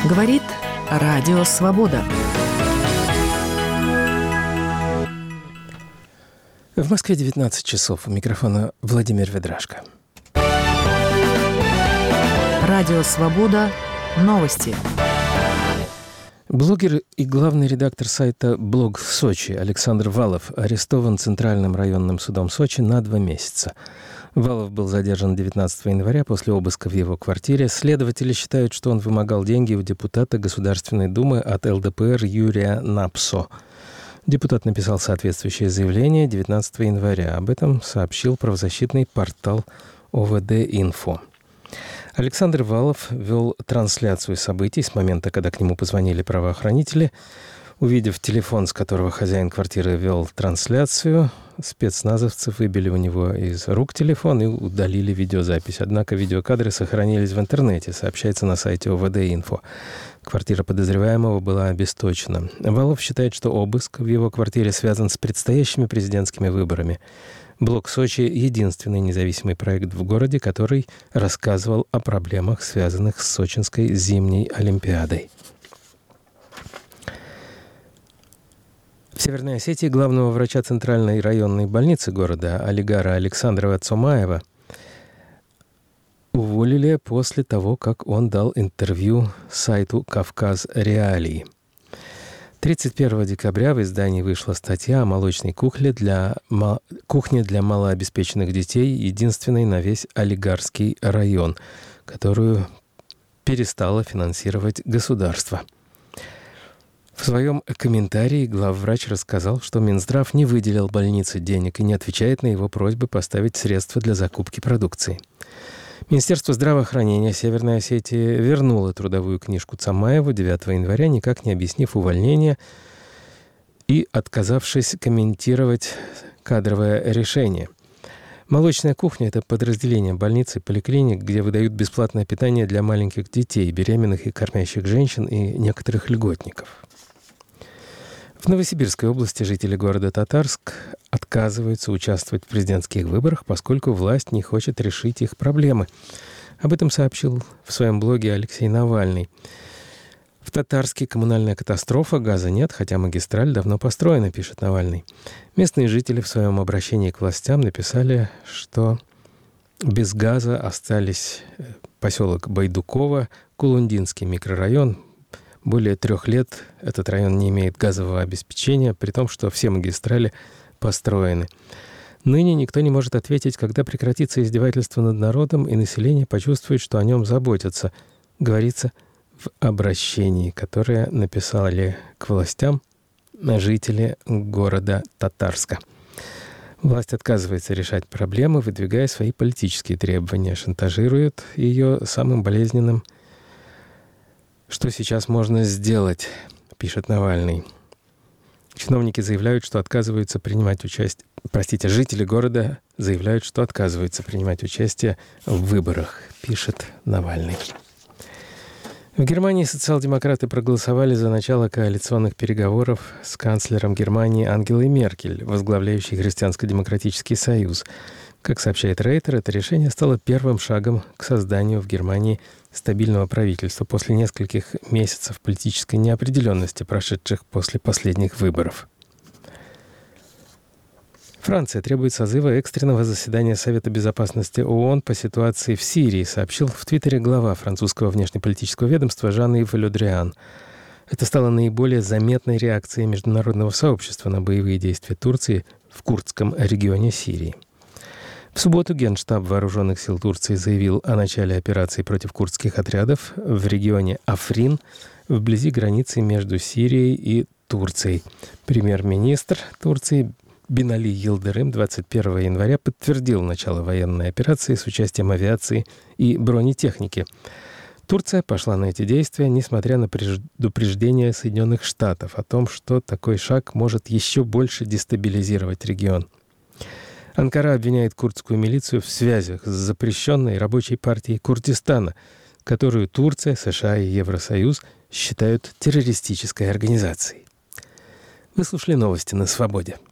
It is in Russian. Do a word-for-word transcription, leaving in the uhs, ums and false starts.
Говорит Радио Свобода. В Москве девятнадцать часов. У микрофона Владимир Ведрашко. Радио Свобода. Новости. Блогер и главный редактор сайта «Блог в Сочи» Александр Валов арестован Центральным районным судом Сочи на два месяца. Валов был задержан девятнадцатого января после обыска в его квартире. Следователи считают, что он вымогал деньги у депутата Государственной Думы от эл дэ пэ эр Юрия Напсо. Депутат написал соответствующее заявление девятнадцатого января. Об этом сообщил правозащитный портал о вэ дэ Инфо. Александр Валов вел трансляцию событий с момента, когда к нему позвонили правоохранители. Увидев телефон, с которого хозяин квартиры вел трансляцию, спецназовцы выбили у него из рук телефон и удалили видеозапись. Однако видеокадры сохранились в интернете, сообщается на сайте о вэ дэ Инфо. Квартира подозреваемого была обесточена. Валов считает, что обыск в его квартире связан с предстоящими президентскими выборами. «Блог Сочи» — единственный независимый проект в городе, который рассказывал о проблемах, связанных с Сочинской зимней Олимпиадой. В Северной Осетии главного врача Центральной районной больницы города Алигара Александрова Цомаева уволили после того, как он дал интервью сайту «Кавказ Реалии». тридцать первого декабря в издании вышла статья о молочной кухне для, кухне для малообеспеченных детей, единственной на весь Алигарский район, которую перестало финансировать государство. В своем комментарии главврач рассказал, что Минздрав не выделил больнице денег и не отвечает на его просьбы поставить средства для закупки продукции. Министерство здравоохранения Северной Осетии вернуло трудовую книжку Цомаеву девятого января, никак не объяснив увольнение и отказавшись комментировать кадровое решение. Молочная кухня – это подразделение больницы и поликлиник, где выдают бесплатное питание для маленьких детей, беременных и кормящих женщин и некоторых льготников. В Новосибирской области жители города Татарск отказываются участвовать в президентских выборах, поскольку власть не хочет решить их проблемы. Об этом сообщил в своем блоге Алексей Навальный. В Татарске коммунальная катастрофа, газа нет, хотя магистраль давно построена, пишет Навальный. Местные жители в своем обращении к властям написали, что без газа остались поселок Байдуково, Кулундинский микрорайон. Более трех лет этот район не имеет газового обеспечения, при том, что все магистрали построены. Ныне никто не может ответить, когда прекратится издевательство над народом, и население почувствует, что о нем заботятся, говорится в обращении, которое написали к властям жители города Татарска. Власть отказывается решать проблемы, выдвигая свои политические требования, шантажирует ее самым болезненным. Что сейчас можно сделать, пишет Навальный. Чиновники заявляют, что отказываются принимать участие. Простите, жители города заявляют, что отказываются принимать участие в выборах, пишет Навальный. В Германии социал-демократы проголосовали за начало коалиционных переговоров с канцлером Германии Ангелой Меркель, возглавляющей Христианско-демократический союз. Как сообщает Рейтер, это решение стало первым шагом к созданию в Германии стабильного правительства после нескольких месяцев политической неопределенности, прошедших после последних выборов. Франция требует созыва экстренного заседания Совета безопасности ООН по ситуации в Сирии, сообщил в Твиттере глава французского внешнеполитического ведомства Жан-Ив Ле Дриан. Это стало наиболее заметной реакцией международного сообщества на боевые действия Турции в курдском регионе Сирии. В субботу Генштаб Вооруженных сил Турции заявил о начале операции против курдских отрядов в регионе Африн, вблизи границы между Сирией и Турцией. Премьер-министр Турции Бинали Йылдырым двадцать первого января подтвердил начало военной операции с участием авиации и бронетехники. Турция пошла на эти действия, несмотря на предупреждение Соединенных Штатов о том, что такой шаг может еще больше дестабилизировать регион. Анкара обвиняет курдскую милицию в связях с запрещенной рабочей партией Курдистана, которую Турция, США и Евросоюз считают террористической организацией. Вы слушали новости на Свободе.